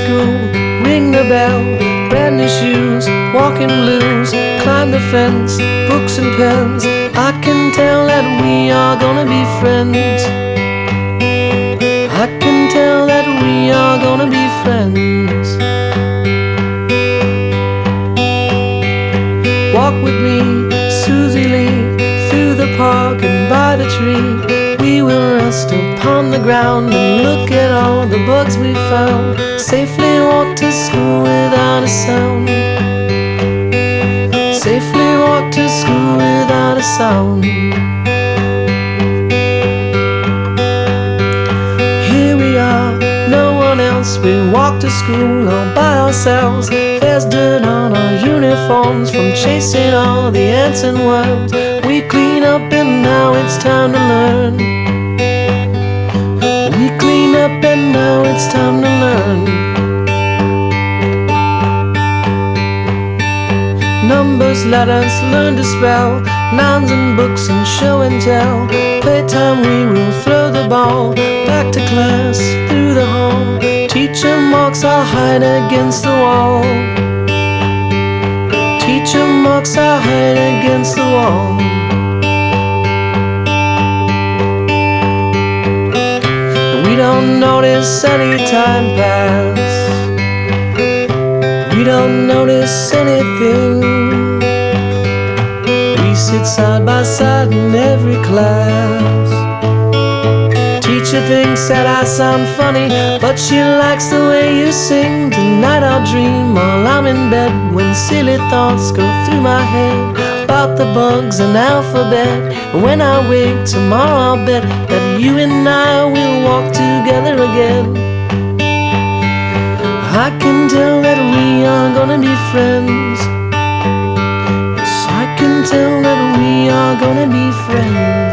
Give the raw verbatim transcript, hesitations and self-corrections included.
school, ring the bell, brand new shoes, walking blues, climb the fence, books and pens. I can tell that we are gonna be friends. I can tell that we are gonna be friends. Walk with me, Susie Lee, through the park and by the tree. We will rest upon the ground and look at all the bugs we found. Safely walk to school without a sound. Safely walk to school without a sound. Here we are, no one else. We walk to school all by ourselves. There's dirt on our uniforms from chasing all the ants and worms. We clean up and now it's time to learn. We clean up and now it's time to learn. Numbers, letters, learn to spell, nouns and books and show and tell. Playtime we will throw the ball back to class through the hall. Teacher marks our height against the wall. Teacher marks our height against the wall. We don't notice any time pass. We don't notice anything. We sit side by side in every class. Teacher thinks that I sound funny, but she likes the way you sing. Tonight I'll dream while I'm in bed, when silly thoughts go through my head about the bugs and alphabet. And when I wake tomorrow, I'll bet that you and I will walk together again. I can tell that we are gonna be friends. Yes, I can tell that we are gonna be friends.